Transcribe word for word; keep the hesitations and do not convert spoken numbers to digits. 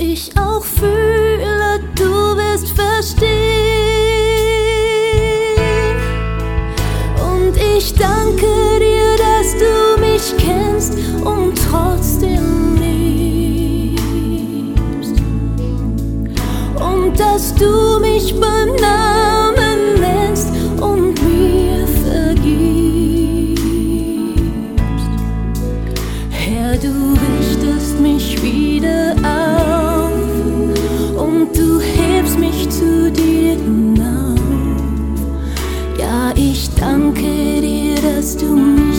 ich auch fühle, du wirst verstehen. Und ich danke dir, dass du mich kennst und trotzdem liebst. Und dass du mich beim Namen nennst und mir vergibst. Herr, du richtest mich wieder auf und du hebst mich zu dir hinauf. Ja, ich danke dir, dass du mir